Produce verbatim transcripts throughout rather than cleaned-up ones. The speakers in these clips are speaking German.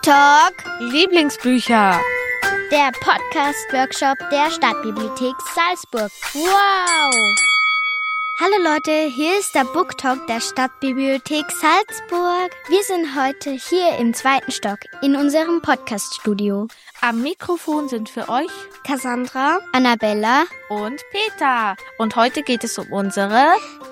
Talk, Lieblingsbücher. der Podcast-Workshop der Stadtbibliothek Salzburg. Wow! Hallo Leute, hier ist der Book Talk der Stadtbibliothek Salzburg. Wir sind heute hier im zweiten Stock in unserem Podcast-Studio. Am Mikrofon sind für euch Cassandra, Annabella und Peter. Und heute geht es um unsere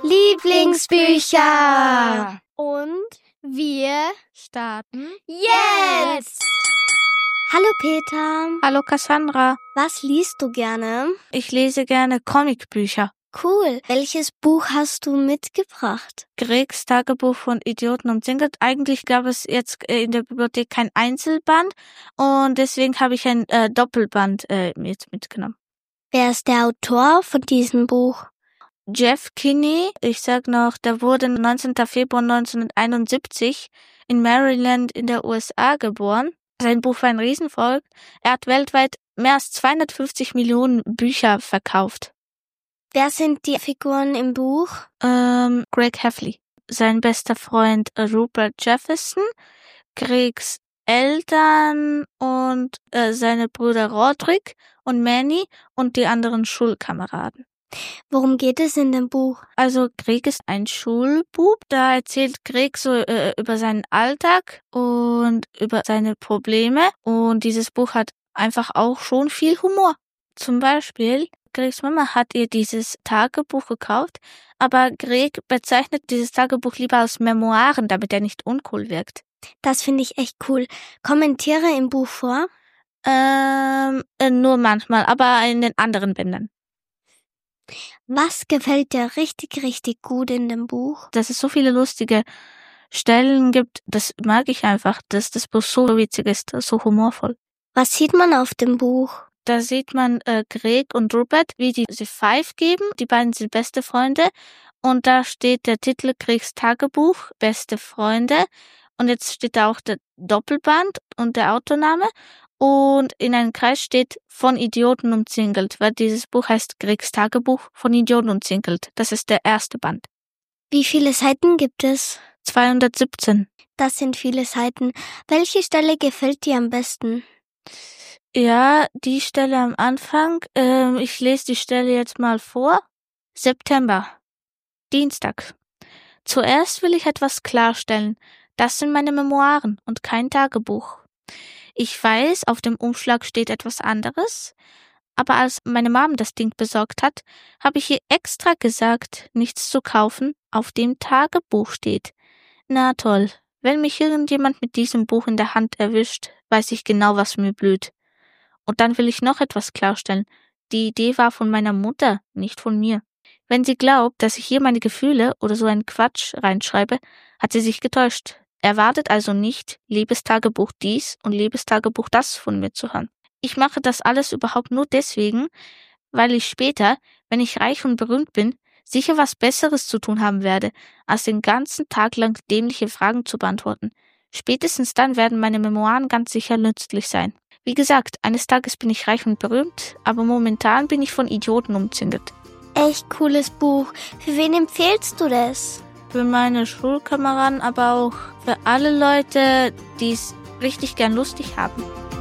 Lieblingsbücher. Und wir starten jetzt! Hallo Peter, Hallo Cassandra. was liest du gerne? Ich lese gerne Comicbücher. Cool. Welches Buch hast du mitgebracht? Gregs Tagebuch von Idioten umzingelt. Eigentlich gab es jetzt äh, in der Bibliothek kein Einzelband und deswegen habe ich ein äh, Doppelband äh, jetzt mitgenommen. Wer ist der Autor von diesem Buch? Jeff Kinney, ich sag noch, der wurde neunzehnten Februar neunzehnhunderteinundsiebzig in Maryland in der U S A geboren. Sein Buch war ein Riesenvolk. Er hat weltweit mehr als zweihundertfünfzig Millionen Bücher verkauft. Wer sind die Figuren im Buch? Ähm, Greg Heffley, sein bester Freund äh, Rupert Jefferson, Gregs Eltern und äh, seine Brüder Roderick und Manny und die anderen Schulkameraden. Worum geht es in dem Buch? Also Greg ist ein Schulbub, da erzählt Greg so äh, über seinen Alltag und über seine Probleme und dieses Buch hat einfach auch schon viel Humor. Zum Beispiel, Gregs Mama hat ihr dieses Tagebuch gekauft, aber Greg bezeichnet dieses Tagebuch lieber als Memoiren, damit er nicht uncool wirkt. Das finde ich echt cool. Kommen Tiere im Buch vor? Ähm, äh, nur manchmal, aber in den anderen Bändern. Was gefällt dir richtig, richtig gut in dem Buch? Dass es so viele lustige Stellen gibt, das mag ich einfach, dass das Buch so witzig ist, so humorvoll. Was sieht man auf dem Buch? Da sieht man äh, Greg und Rupert, wie die sie Five geben. Die beiden sind beste Freunde. Und da steht der Titel Gregs Tagebuch, beste Freunde. Und jetzt steht da auch der Doppelband und der Autorname. Und in einem Kreis steht von Idioten umzingelt, weil dieses Buch heißt Gregs Tagebuch von Idioten umzingelt. Das ist der erste Band. Wie viele Seiten gibt es? zweihundertsiebzehn. Das sind viele Seiten. Welche Stelle gefällt dir am besten? Ja, die Stelle am Anfang. Ähm, ich lese die Stelle jetzt mal vor. September. Dienstag. Zuerst will ich etwas klarstellen. Das sind meine Memoiren und kein Tagebuch. Ich weiß, auf dem Umschlag steht etwas anderes, aber als meine Mom das Ding besorgt hat, habe ich ihr extra gesagt, nichts zu kaufen, auf dem Tagebuch steht. Na toll, wenn mich irgendjemand mit diesem Buch in der Hand erwischt, weiß ich genau, was mir blüht. Und dann will ich noch etwas klarstellen. Die Idee war von meiner Mutter, nicht von mir. Wenn sie glaubt, dass ich hier meine Gefühle oder so einen Quatsch reinschreibe, hat sie sich getäuscht. Erwartet also nicht, Liebestagebuch dies und Liebestagebuch das von mir zu hören. Ich mache das alles überhaupt nur deswegen, weil ich später, wenn ich reich und berühmt bin, sicher was Besseres zu tun haben werde, als den ganzen Tag lang dämliche Fragen zu beantworten. Spätestens dann werden meine Memoiren ganz sicher nützlich sein. Wie gesagt, eines Tages bin ich reich und berühmt, aber momentan bin ich von Idioten umzingelt. Echt cooles Buch. Für wen empfehlst du das? Für meine Schulkameraden, aber auch für alle Leute, die es richtig gern lustig haben.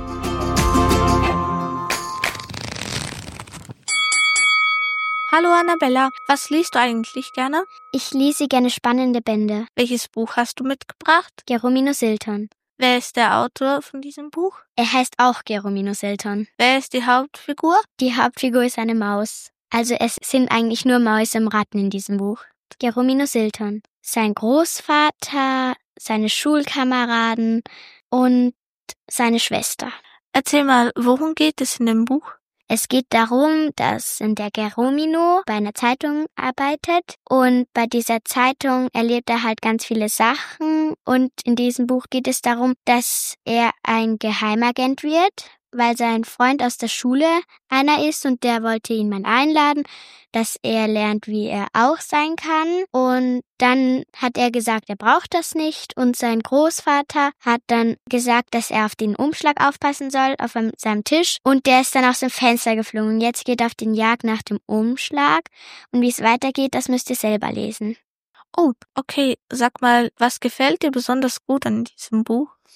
Hallo Annabella, was liest du eigentlich gerne? Ich lese gerne spannende Bände. Welches Buch hast du mitgebracht? Geromino Silton. Wer ist der Autor von diesem Buch? Er heißt auch Geromino Silton. Wer ist die Hauptfigur? Die Hauptfigur ist eine Maus. Also es sind eigentlich nur Mäuse und Ratten in diesem Buch. Geromino Silton. Sein Großvater, seine Schulkameraden und seine Schwester. Erzähl mal, worum geht es in dem Buch? Es geht darum, dass der Geromino bei einer Zeitung arbeitet und bei dieser Zeitung erlebt er halt ganz viele Sachen und in diesem Buch geht es darum, dass er ein Geheimagent wird, weil sein Freund aus der Schule einer ist und der wollte ihn mal einladen, dass er lernt, wie er auch sein kann. Und dann hat er gesagt, er braucht das nicht. Und sein Großvater hat dann gesagt, dass er auf den Umschlag aufpassen soll, auf seinem Tisch. Und der ist dann aus dem Fenster geflogen. Und jetzt geht er auf den Jagd nach dem Umschlag. Und wie es weitergeht, das müsst ihr selber lesen. Oh, okay. Sag mal, was gefällt dir besonders gut an diesem Buch?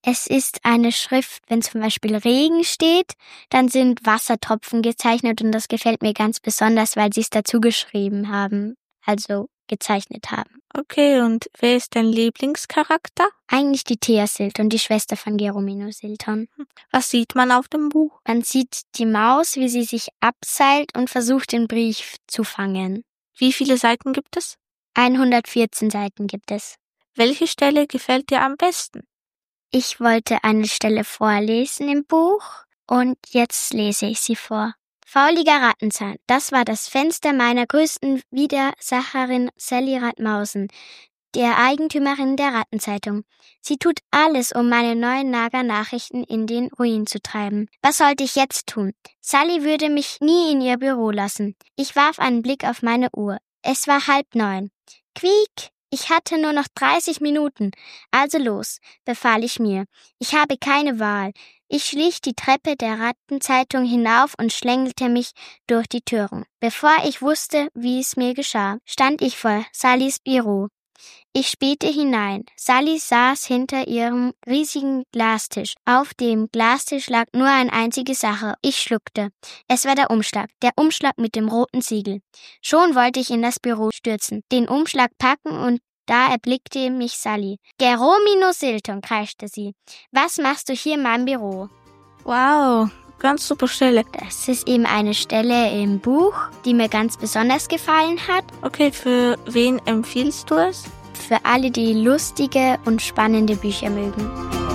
Es ist eine Schrift, wenn zum Beispiel Regen steht, dann sind Wassertropfen gezeichnet und das gefällt mir ganz besonders, weil sie es dazu geschrieben haben, also gezeichnet haben. Okay, und wer ist dein Lieblingscharakter? Eigentlich die Thea Silton, die Schwester von Geronimo Silton. Was sieht man auf dem Buch? Man sieht die Maus, wie sie sich abseilt und versucht, den Brief zu fangen. Wie viele Seiten gibt es? hundertvierzehn Seiten gibt es. Welche Stelle gefällt dir am besten? Ich wollte eine Stelle vorlesen im Buch und jetzt lese ich sie vor. Fauliger Rattenzahn, das war das Fenster meiner größten Widersacherin Sally Rattmausen, der Eigentümerin der Rattenzeitung. Sie tut alles, um meine neuen Nager-Nachrichten in den Ruin zu treiben. Was sollte ich jetzt tun? Sally würde mich nie in ihr Büro lassen. Ich warf einen Blick auf meine Uhr. Es war halb neun. Quiek! Ich hatte nur noch dreißig Minuten. Also los, befahl ich mir. Ich habe keine Wahl. Ich schlich die Treppe der Rattenzeitung hinauf und schlängelte mich durch die Türen. Bevor ich wusste, wie es mir geschah, stand ich vor Sallys Büro. Ich spähte hinein. Sally saß hinter ihrem riesigen Glastisch. Auf dem Glastisch lag nur eine einzige Sache. Ich schluckte. Es war der Umschlag. Der Umschlag mit dem roten Siegel. Schon wollte ich in das Büro stürzen, den Umschlag packen und da erblickte mich Sally. Geronimo Silton, kreischte sie. Was machst du hier in meinem Büro? Wow, ganz super Stelle. Das ist eben eine Stelle im Buch, die mir ganz besonders gefallen hat. Okay, für wen empfiehlst du es? Für alle, die lustige und spannende Bücher mögen.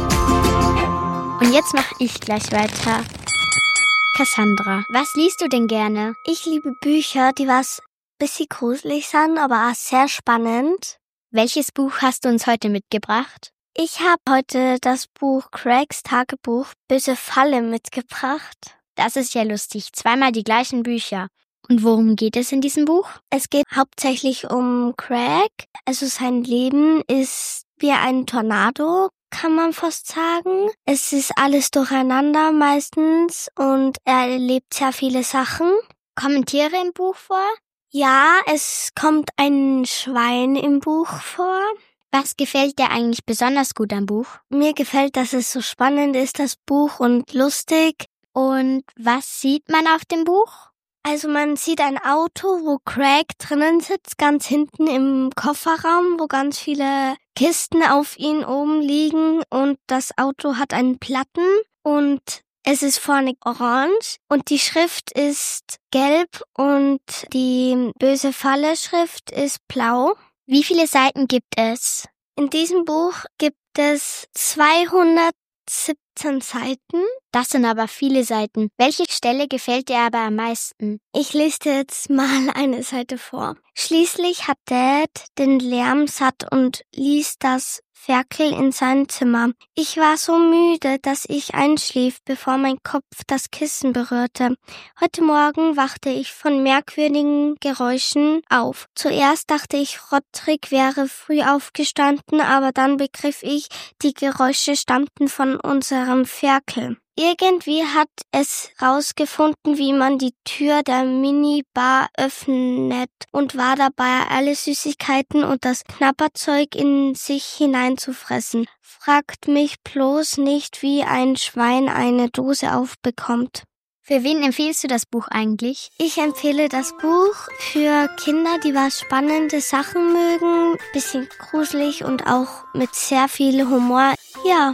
Und jetzt mache ich gleich weiter. Cassandra, was liest du denn gerne? Ich liebe Bücher, die was bisschen gruselig sind, aber auch sehr spannend. Welches Buch hast du uns heute mitgebracht? Ich habe heute das Buch Craigs Tagebuch Böse Falle mitgebracht. Das ist ja lustig. Zweimal die gleichen Bücher. Und worum geht es in diesem Buch? Es geht hauptsächlich um Craig. Also sein Leben ist wie ein Tornado, kann man fast sagen. Es ist alles durcheinander meistens und er erlebt sehr viele Sachen. Kommen Tiere im Buch vor? Ja, es kommt ein Schwein im Buch vor. Was gefällt dir eigentlich besonders gut am Buch? Mir gefällt, dass es so spannend ist, das Buch, und lustig. Und was sieht man auf dem Buch? Also man sieht ein Auto, wo Craig drinnen sitzt, ganz hinten im Kofferraum, wo ganz viele Kisten auf ihn oben liegen, und das Auto hat einen Platten und es ist vorne orange und die Schrift ist gelb und die böse Falle-Schrift ist blau. Wie viele Seiten gibt es? In diesem Buch gibt es zweihundertsiebzehn Seiten. Das sind aber viele Seiten. Welche Stelle gefällt dir aber am meisten? Ich lese dir jetzt mal eine Seite vor. Schließlich hat Dad den Lärm satt und ließ das Ferkel in sein Zimmer. Ich war so müde, dass ich einschlief, bevor mein Kopf das Kissen berührte. Heute Morgen wachte ich von merkwürdigen Geräuschen auf. Zuerst dachte ich, Roderick wäre früh aufgestanden, aber dann begriff ich, die Geräusche stammten von unserem Ferkel. Irgendwie hat es rausgefunden, wie man die Tür der Minibar öffnet und war dabei, alle Süßigkeiten und das Knabberzeug in sich hineinzufressen. Fragt mich bloß nicht, wie ein Schwein eine Dose aufbekommt. Für wen empfiehlst du das Buch eigentlich? Ich empfehle das Buch für Kinder, die was spannende Sachen mögen, bisschen gruselig und auch mit sehr viel Humor. Ja.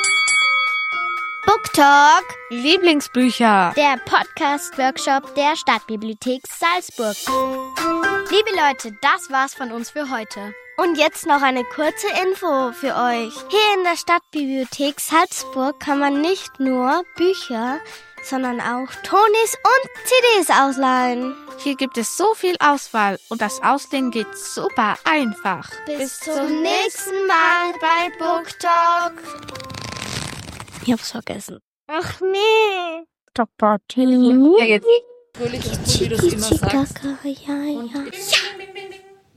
Book Talk, Lieblingsbücher, der Podcast-Workshop der Stadtbibliothek Salzburg. Liebe Leute, das war's von uns für heute. Und jetzt noch eine kurze Info für euch. Hier in der Stadtbibliothek Salzburg kann man nicht nur Bücher, sondern auch Tonis und C Ds ausleihen. Hier gibt es so viel Auswahl und das Ausleihen geht super einfach. Bis, Bis zum nächsten Mal bei Book Talk. Ich hab's vergessen. Ach nee. Talk Party. Ja, jetzt. Fröhlich und cool, wie du es immer sagst. Ja, ja. Und